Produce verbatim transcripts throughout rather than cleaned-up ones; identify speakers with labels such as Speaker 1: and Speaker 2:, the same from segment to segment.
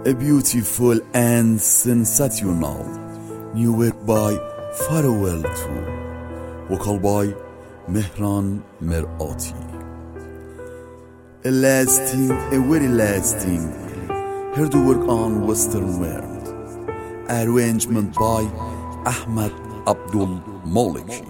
Speaker 1: A beautiful and sensational new work by Farewell to, vocal by Mehran Merati. A lasting, a very lasting, heard the work on Western World. Arrangement by Ahmad Abdul Maliki.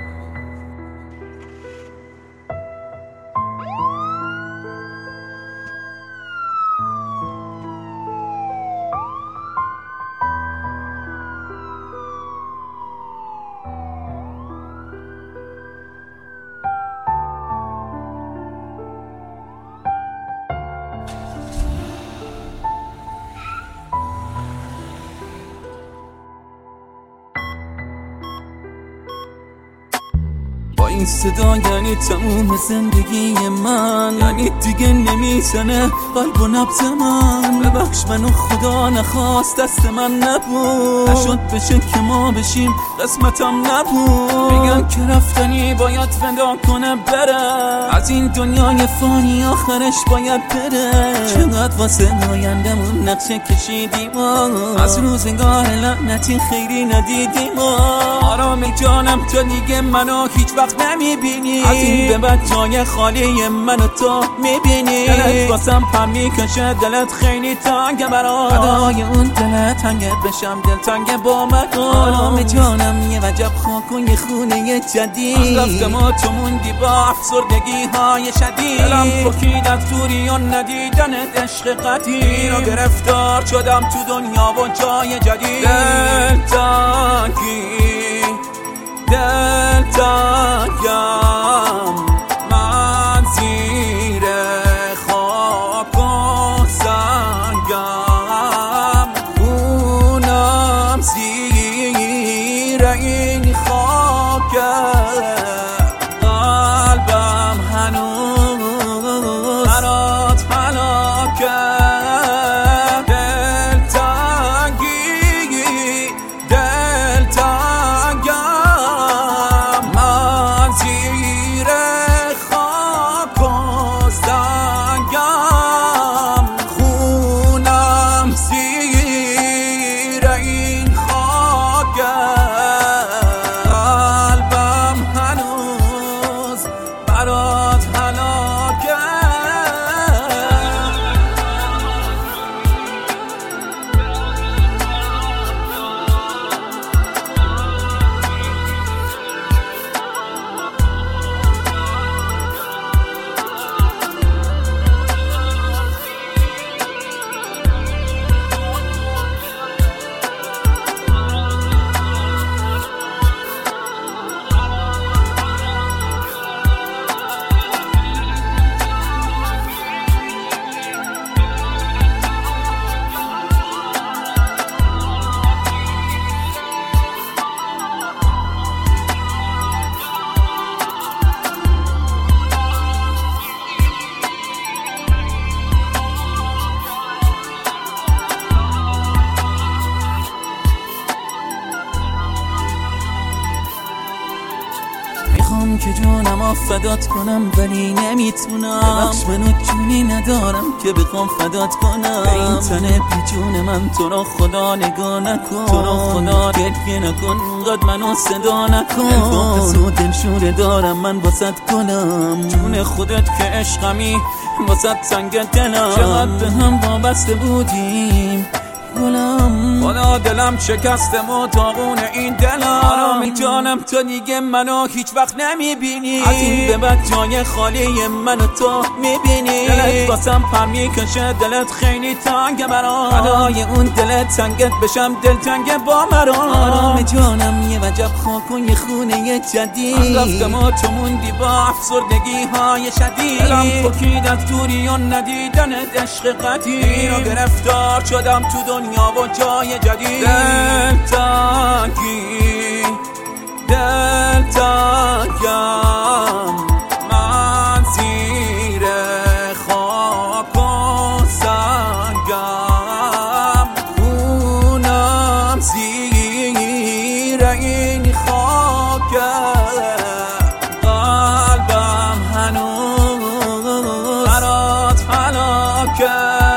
Speaker 2: این صدا یعنی تموم زندگی من، یعنی دیگه نمیزنه قلب و نبض من. ببخش منو خدا نخواست، دست من نبود، نشد بشه که ما بشیم قسمتم نبود. میگن که رفتنی باید فدا کنه بره، از این دنیای فانی آخرش باید بره. چقدر واسه آیندمون نقشه کشیدیم، از روزگار لعنتی خیری ندیدیم. آرام جانم تو دیگه منو هیچ وقت نمیبینی، از این به بعد جای خالی من و تو میبینی. دلت واسم پم میکشه، دلت خیلی تنگه برام، فدای اون دلت تنگت بشم، دل تنگه با من. آرام جانم یه وجب خاک و یه خونه جدید، رفتم و تو موندی با افسردگی های شدید. دلم پکید از دوری و ندیدنت، عشق قدیم رو گرفتار شدم تو دنیا و جای جدید. دل تنگی دل تنگم، من زیر خاک و سنگم، خونم زیر این خاکه، قلبم هنوز برات هلاکه. دل تنگی دل تنگم، من زیر خاک و سنگم، خونم زیر این خاکه، قلبم هنوز برات هلاکه. میخوام که جونم فدات کنم ولی نمیتونم، ببخش منو جونی ندارم که بخوام فدات کنم. به این تنه بی جون من تو رو خدا نگاه نکن، تو رو خدا گریه نکن، قد منو صدا نکن. الفاقس و دلشوره دارم من واسط گلم، جون خودت که عشقمی واسط سنگ دلم. چقدر به هم وابسته بودیم گلم، خدا دلم شکستم و داغون این دلم. آرامی جانم تو دیگه منو هیچ وقت نمیبینی، از این به بعد جای خالی من و تو میبینی. دلت واسم پم میکشه، دلت خیلی تنگه برام، فدای اون دلت تنگت بشم، دل تنگه با مرام. آرام جانم یه وجب خاک و یه خونه جدید، رفتم و تو موندی با افسردگی های شدید. دلم پکید از دوری و ندیدنت، عشق قدیم رو گرفتار شدم تو دنیا و جای جدید. دل تنگی دل تنگم، من زیر خاک و سنگم، خونم زیر این خاکه، قلبم هنوز برات هلاکه.